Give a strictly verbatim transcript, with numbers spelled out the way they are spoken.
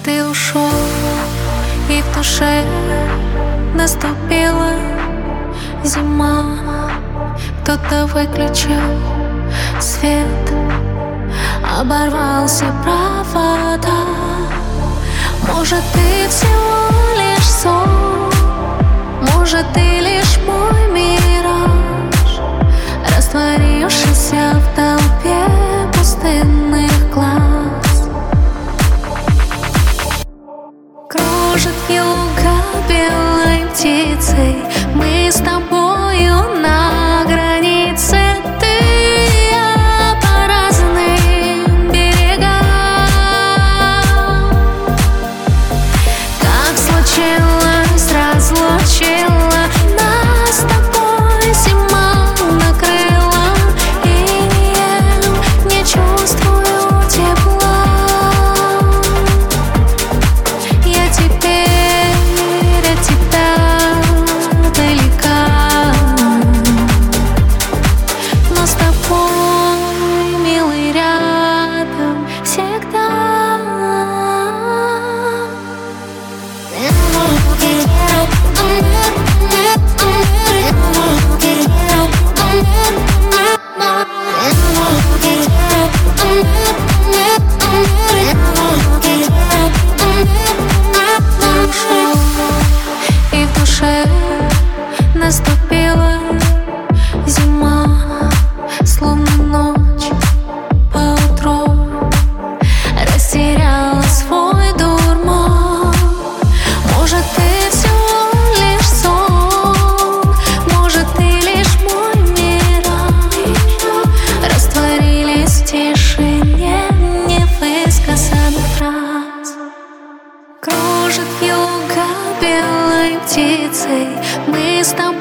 Ты ушел, и в душе наступила зима. Кто-то выключил свет, оборвал все провода. Может, ты всего лишь сон, может, ты лишь мой мираж, растворившийся в толпе пустынных глаз. Кружит юга белой птицей, мы с тобою на границе. Ты и я по разным берегам. Как случилось, разлучила нас с тобой зима накрыла, и я не чувствую тепла. Я теперь от тебя далека, но с тобой, милый, рядом всегда. И в душе наступила зима, словно ночь поутру растеряла свой дурман. Может, ты всего лишь сон, может, ты лишь мой мираж, растворились в тишине невысказанных фраз. Кружит юга белой птицей, мы с тобой